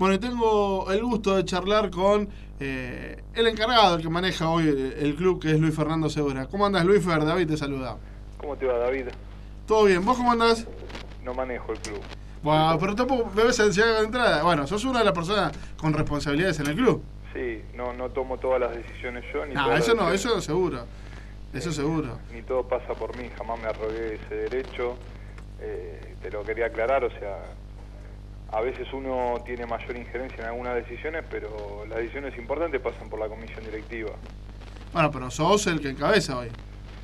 Bueno, tengo el gusto de charlar con el encargado, el que maneja hoy el club, que es Luis Fernando Segura. ¿Cómo andas, Luis Fer? David te saluda. ¿Cómo te va, David? ¿Todo bien? ¿Vos cómo andás? No manejo el club. Bueno, pero tampoco me ves ansiedad de entrada. Bueno, sos una de las personas con responsabilidades en el club. Sí, no tomo todas las decisiones yo, ni No, todas eso las no, decisiones. eso seguro. Eso seguro. Ni todo pasa por mí, jamás me arrogué ese derecho. Te lo quería aclarar, o sea, a veces uno tiene mayor injerencia en algunas decisiones, pero las decisiones importantes pasan por la comisión directiva. Bueno, pero sos el que encabeza hoy.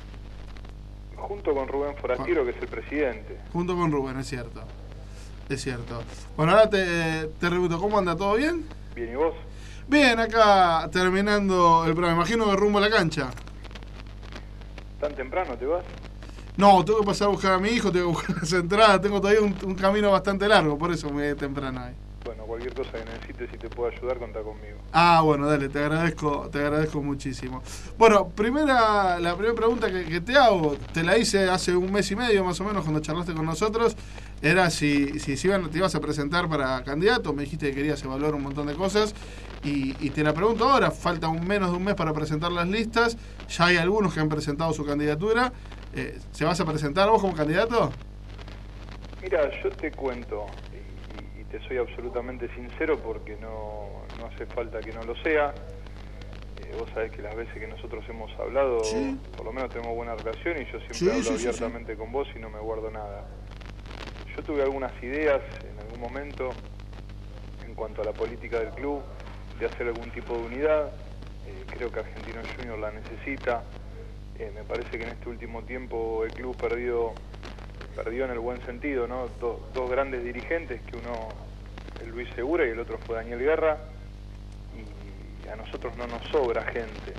Junto con Rubén Forastero, que es el presidente. Junto con Rubén, es cierto. Es cierto. Bueno, ahora te pregunto, ¿cómo anda? ¿Todo bien? Bien, ¿y vos? Bien, acá terminando el programa. Imagino que rumbo a la cancha. ¿Tan temprano te vas? No, tengo que pasar a buscar a mi hijo, tengo que buscar las entradas. Tengo todavía un camino bastante largo, por eso me voy temprano ahí. Bueno, cualquier cosa que necesites, si te puedo ayudar, contá conmigo. Ah, bueno, dale, te agradezco muchísimo. Bueno, la primera pregunta que te hago, te la hice hace un mes y medio más o menos cuando charlaste con nosotros, era si te ibas a presentar para candidato, me dijiste que querías evaluar un montón de cosas, y te la pregunto ahora, falta menos de un mes para presentar las listas, ya hay algunos que han presentado su candidatura, ¿se vas a presentar vos como candidato? Mira, yo te cuento, y te soy absolutamente sincero porque no hace falta que no lo sea. Vos sabés que las veces que nosotros hemos hablado, sí, por lo menos tenemos buena relación y yo siempre hablo abiertamente con vos y no me guardo nada. Yo tuve algunas ideas en algún momento en cuanto a la política del club, de hacer algún tipo de unidad. Creo que Argentinos Juniors la necesita. Me parece que en este último tiempo el club perdió en el buen sentido, ¿no? Dos grandes dirigentes, que uno, el Luis Segura, y el otro fue Daniel Guerra, y a nosotros no nos sobra gente.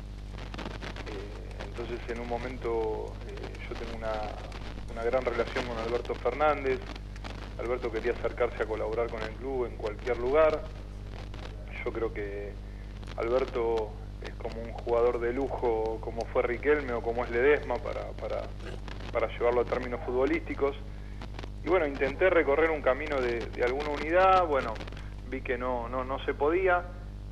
Entonces en un momento yo tengo una gran relación con Alberto Fernández. Alberto quería acercarse a colaborar con el club en cualquier lugar. Yo creo que Alberto es como un jugador de lujo, como fue Riquelme o como es Ledesma, para llevarlo a términos futbolísticos. Y bueno, intenté recorrer un camino de alguna unidad. Bueno, vi que no se podía,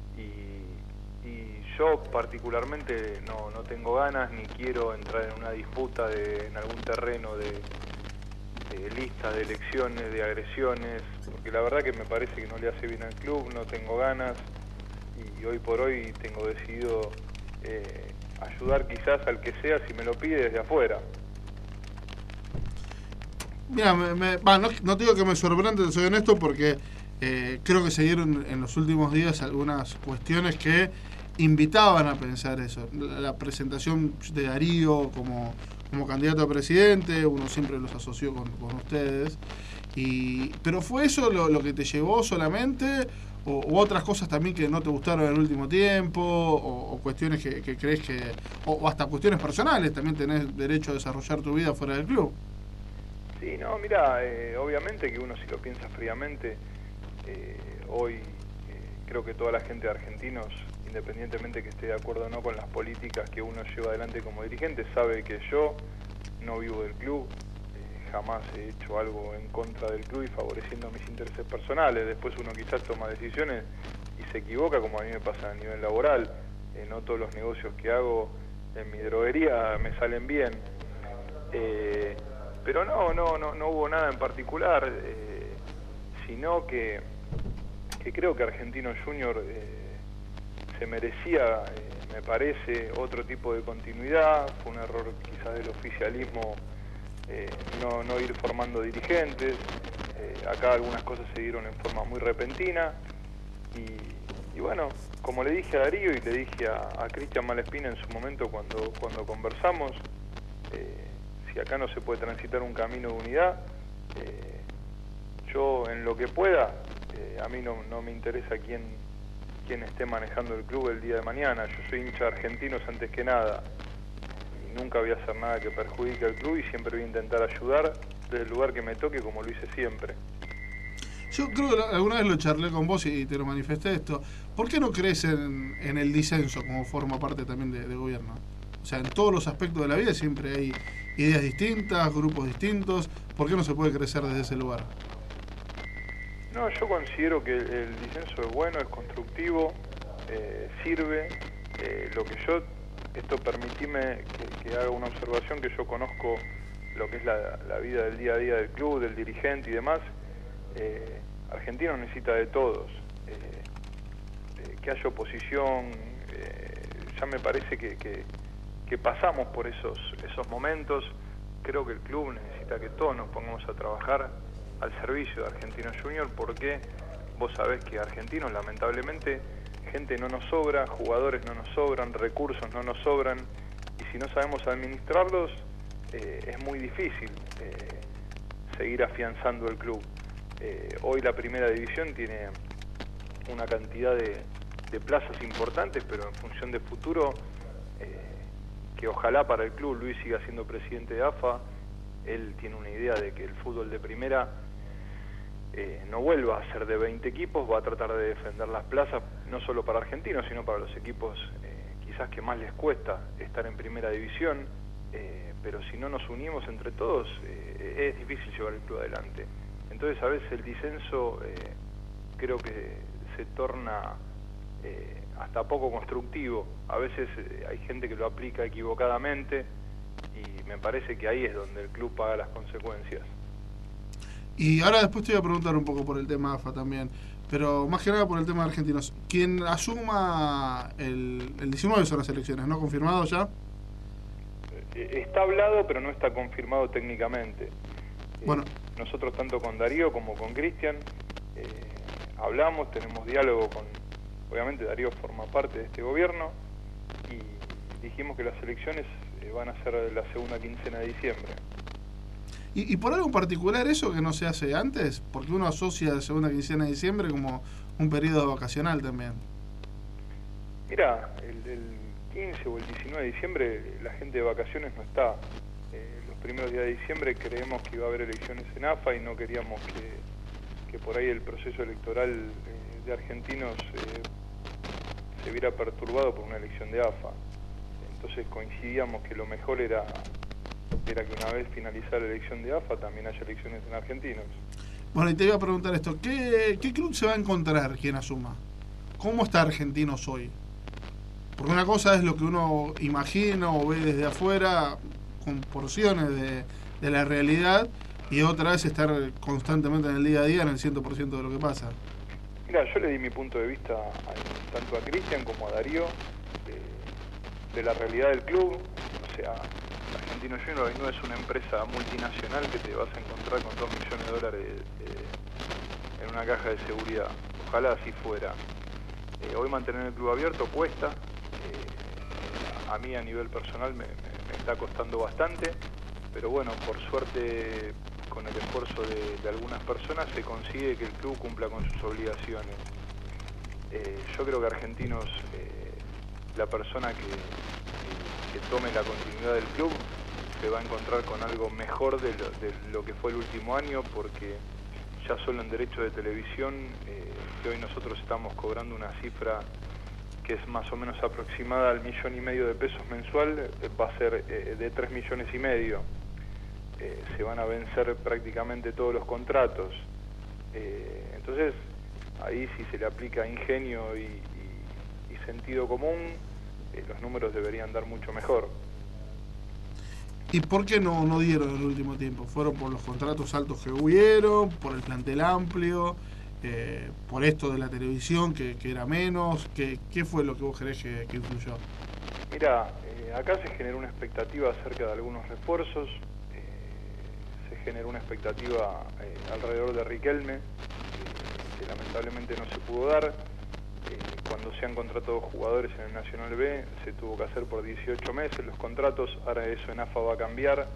y yo particularmente no tengo ganas ni quiero entrar en una disputa en algún terreno de listas, de elecciones, de agresiones, porque la verdad que me parece que no le hace bien al club, no tengo ganas, y hoy por hoy tengo decidido ayudar quizás al que sea si me lo pide desde afuera. Mira, no te digo que me sorprende, te soy honesto, porque creo que se dieron en los últimos días algunas cuestiones que invitaban a pensar eso. La presentación de Darío como candidato a presidente, uno siempre los asoció con ustedes. ¿Pero fue eso lo que te llevó solamente? ¿O otras cosas también que no te gustaron en el último tiempo? ¿O cuestiones que crees que... O hasta cuestiones personales, también tenés derecho a desarrollar tu vida fuera del club? Sí, no, mira, obviamente que uno, si lo piensa fríamente, hoy creo que toda la gente de Argentinos, independientemente que esté de acuerdo o no con las políticas que uno lleva adelante como dirigente, sabe que yo no vivo del club, jamás he hecho algo en contra del club y favoreciendo mis intereses personales. Después uno quizás toma decisiones y se equivoca, como a mí me pasa a nivel laboral. No todos los negocios que hago en mi droguería me salen bien. Pero no hubo nada en particular, sino que creo que Argentinos Juniors se merecía, me parece, otro tipo de continuidad. Fue un error quizás del oficialismo no ir formando dirigentes. Acá algunas cosas se dieron en forma muy repentina, y bueno, como le dije a Darío y le dije a Cristian Malespina en su momento cuando conversamos, si acá no se puede transitar un camino de unidad, yo en lo que pueda, a mí no me interesa quién esté manejando el club el día de mañana. Yo soy hincha de Argentinos antes que nada, y nunca voy a hacer nada que perjudique al club, y siempre voy a intentar ayudar desde el lugar que me toque, como lo hice siempre. Yo creo que alguna vez lo charlé con vos y te lo manifesté esto. ¿Por qué no crees en el disenso como forma parte también de gobierno? O sea, en todos los aspectos de la vida siempre hay ideas distintas, grupos distintos. ¿Por qué no se puede crecer desde ese lugar? No, yo considero que el disenso es bueno, es constructivo, sirve. Esto permitime que haga una observación, que yo conozco lo que es la vida del día a día del club, del dirigente y demás. Argentino necesita de todos. Que haya oposición, ya me parece que pasamos por esos momentos. Creo que el club necesita que todos nos pongamos a trabajar al servicio de Argentinos Juniors, porque vos sabés que Argentinos, lamentablemente, gente no nos sobra, jugadores no nos sobran, recursos no nos sobran, y si no sabemos administrarlos, es muy difícil seguir afianzando el club. Hoy la primera división tiene una cantidad de plazas importantes, pero en función de futuro, que ojalá para el club Luis siga siendo presidente de AFA. Él tiene una idea de que el fútbol de primera no vuelva a ser de 20 equipos, va a tratar de defender las plazas, no solo para Argentinos, sino para los equipos quizás que más les cuesta estar en primera división, pero si no nos unimos entre todos, es difícil llevar el club adelante. Entonces a veces el disenso creo que se torna hasta poco constructivo. A veces hay gente que lo aplica equivocadamente y me parece que ahí es donde el club paga las consecuencias. Y ahora después te voy a preguntar un poco por el tema AFA también, pero más que nada por el tema de Argentinos. Quien asuma el 19 son las elecciones, ¿no? ¿Confirmado ya? Está hablado, pero no está confirmado técnicamente. Bueno. Nosotros tanto con Darío como con Cristian hablamos, tenemos diálogo con... Obviamente Darío forma parte de este gobierno y dijimos que las elecciones van a ser la segunda quincena de diciembre. ¿Y por algo en particular eso que no se hace antes? Porque uno asocia la segunda quincena de diciembre como un periodo vacacional también. Mira, el 15 o el 19 de diciembre la gente de vacaciones no está. Los primeros días de diciembre creemos que iba a haber elecciones en AFA y no queríamos que por ahí el proceso electoral de Argentinos se viera perturbado por una elección de AFA. Entonces coincidíamos que lo mejor era que una vez finalizada la elección de AFA también haya elecciones en Argentinos. Bueno, y te iba a preguntar esto, ¿qué club se va a encontrar quien asuma? ¿Cómo está Argentinos hoy? Porque una cosa es lo que uno imagina o ve desde afuera, con porciones de la realidad, y otra es estar constantemente en el día a día en el 100% de lo que pasa. Mira, yo le di mi punto de vista tanto a Cristian como a Darío de la realidad del club. O sea, Argentinos Juniors no es una empresa multinacional que te vas a encontrar con $2 millones en una caja de seguridad. Ojalá así fuera. Hoy mantener el club abierto cuesta. A mí a nivel personal me está costando bastante, pero bueno, por suerte con el esfuerzo de algunas personas se consigue que el club cumpla con sus obligaciones. Yo creo que Argentinos, la persona que tome la continuidad del club, se va a encontrar con algo mejor de lo que fue el último año, porque ya solo en derecho de televisión, que hoy nosotros estamos cobrando una cifra que es más o menos aproximada al $1,5 millones de pesos mensual, va a ser de $3,5 millones. Se van a vencer prácticamente todos los contratos. Entonces, ahí si se le aplica ingenio y sentido común, los números deberían dar mucho mejor. ¿Y por qué no dieron en el último tiempo? ¿Fueron por los contratos altos que hubieron, por el plantel amplio, por esto de la televisión que era menos? ¿Qué fue lo que vos creés que influyó? Mira, acá se generó una expectativa acerca de algunos refuerzos, se generó una expectativa alrededor de Riquelme, que lamentablemente no se pudo dar. Cuando se han contratado jugadores en el Nacional B, se tuvo que hacer por 18 meses los contratos, ahora eso en AFA va a cambiar.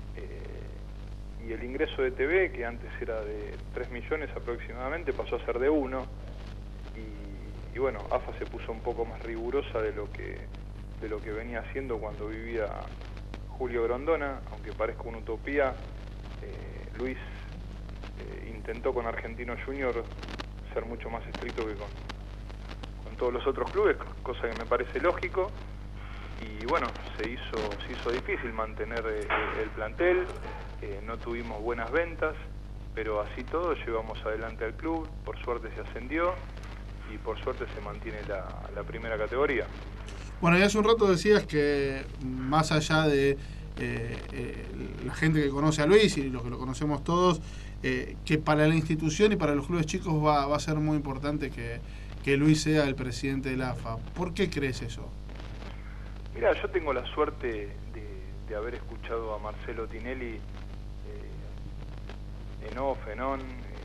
Y el ingreso de TV, que antes era de 3 millones aproximadamente, pasó a ser de 1. Y bueno, AFA se puso un poco más rigurosa de lo que venía haciendo cuando vivía Julio Grondona, aunque parezca una utopía. Luis intentó con Argentinos Juniors ser mucho más estricto que con todos los otros clubes, cosa que me parece lógico, y bueno, se hizo difícil mantener el plantel, no tuvimos buenas ventas, pero así todo llevamos adelante al club, por suerte se ascendió y por suerte se mantiene la primera categoría. Bueno, y hace un rato decías que más allá de la gente que conoce a Luis y los que lo conocemos todos, que para la institución y para los clubes chicos va a ser muy importante que Luis sea el presidente de la AFA. ¿Por qué crees eso? Mira, yo tengo la suerte de haber escuchado a Marcelo Tinelli en off, en on,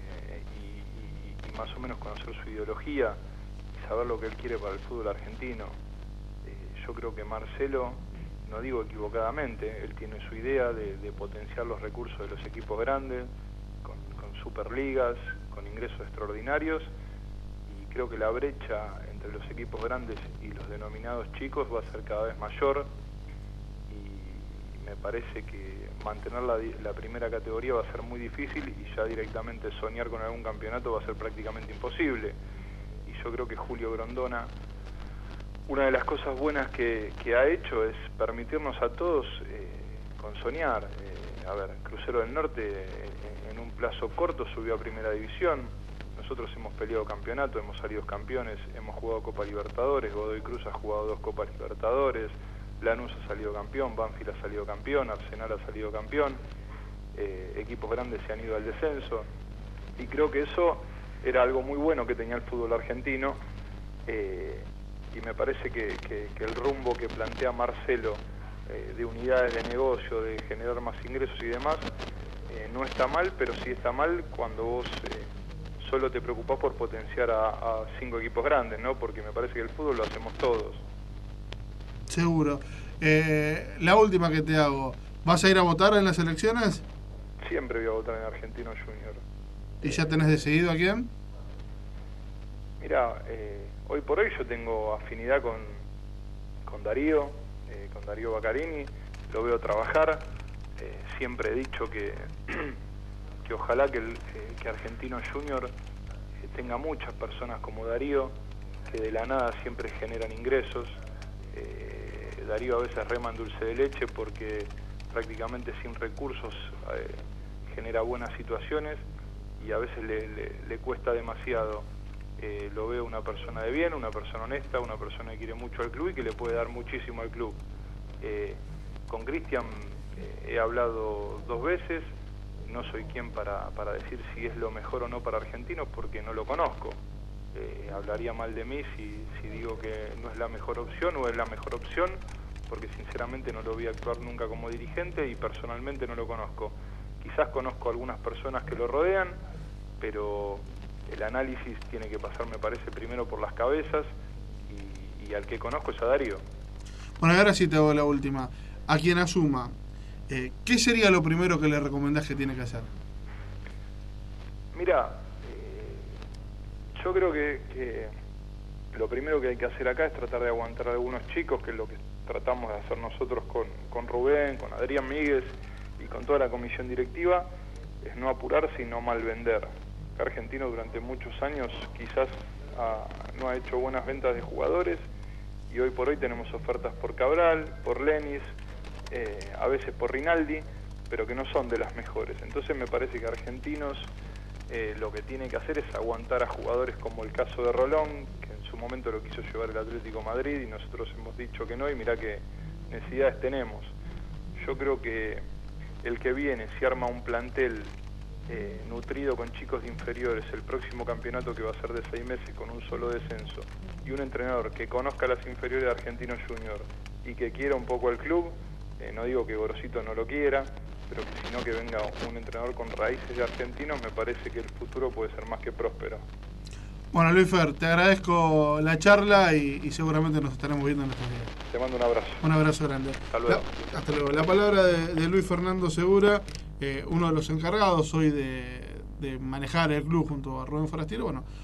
y más o menos conocer su ideología y saber lo que él quiere para el fútbol argentino. Yo creo que Marcelo, no digo equivocadamente, él tiene su idea de potenciar los recursos de los equipos grandes, con superligas, con ingresos extraordinarios, y creo que la brecha entre los equipos grandes y los denominados chicos va a ser cada vez mayor, y me parece que mantener la primera categoría va a ser muy difícil, y ya directamente soñar con algún campeonato va a ser prácticamente imposible. Y yo creo que Julio Grondona, una de las cosas buenas que ha hecho es permitirnos a todos con soñar. A ver, Crucero del Norte en un plazo corto subió a Primera División. Nosotros hemos peleado campeonato, hemos salido campeones, hemos jugado Copa Libertadores, Godoy Cruz ha jugado 2 Copas Libertadores, Lanús ha salido campeón, Banfield ha salido campeón, Arsenal ha salido campeón, equipos grandes se han ido al descenso, y creo que eso era algo muy bueno que tenía el fútbol argentino. Y me parece que el rumbo que plantea Marcelo de unidades de negocio, de generar más ingresos y demás, no está mal, pero sí está mal cuando vos solo te preocupás por potenciar a 5 equipos grandes, ¿no? Porque me parece que el fútbol lo hacemos todos. Seguro. La última que te hago, ¿vas a ir a votar en las elecciones? Siempre voy a votar en Argentino Junior. ¿Y ya tenés decidido a quién? Mira, hoy por hoy yo tengo afinidad con Darío Baccarini, lo veo trabajar. Siempre he dicho que ojalá que Argentino Junior tenga muchas personas como Darío, que de la nada siempre generan ingresos. Darío a veces rema en dulce de leche porque prácticamente sin recursos genera buenas situaciones, y a veces le cuesta demasiado. Lo veo una persona de bien, una persona honesta, una persona que quiere mucho al club y que le puede dar muchísimo al club. Con Cristian he hablado 2 veces, no soy quien para decir si es lo mejor o no para Argentinos porque no lo conozco. Hablaría mal de mí si digo que no es la mejor opción o es la mejor opción, porque sinceramente no lo vi actuar nunca como dirigente y personalmente no lo conozco. Quizás conozco a algunas personas que lo rodean, pero el análisis tiene que pasar, me parece, primero por las cabezas, y al que conozco es a Darío. Bueno, y ahora sí te hago la última. A quien asuma, ¿qué sería lo primero que le recomendás que tiene que hacer? Mira, yo creo que lo primero que hay que hacer acá es tratar de aguantar a algunos chicos, que es lo que tratamos de hacer nosotros con Rubén, con Adrián Míguez y con toda la comisión directiva, es no apurarse y no mal vender. Argentino durante muchos años quizás no ha hecho buenas ventas de jugadores, y hoy por hoy tenemos ofertas por Cabral, por Lenis, a veces por Rinaldi, pero que no son de las mejores. Entonces me parece que Argentinos lo que tiene que hacer es aguantar a jugadores como el caso de Rolón, que en su momento lo quiso llevar el Atlético Madrid y nosotros hemos dicho que no, y mirá qué necesidades tenemos. Yo creo que el que viene, si arma un plantel nutrido con chicos de inferiores, el próximo campeonato que va a ser de 6 meses con un solo descenso, y un entrenador que conozca las inferiores de Argentino Junior y que quiera un poco al club, no digo que Gorosito no lo quiera, pero que sino que venga un entrenador con raíces de argentinos, me parece que el futuro puede ser más que próspero. Bueno, Luis Fer, te agradezco la charla y seguramente nos estaremos viendo en estos días. Te mando un abrazo. Un abrazo grande. Hasta luego. Hasta luego. La palabra de Luis Fernando Segura, uno de los encargados hoy de manejar el club junto a Rubén Forastiero. Bueno,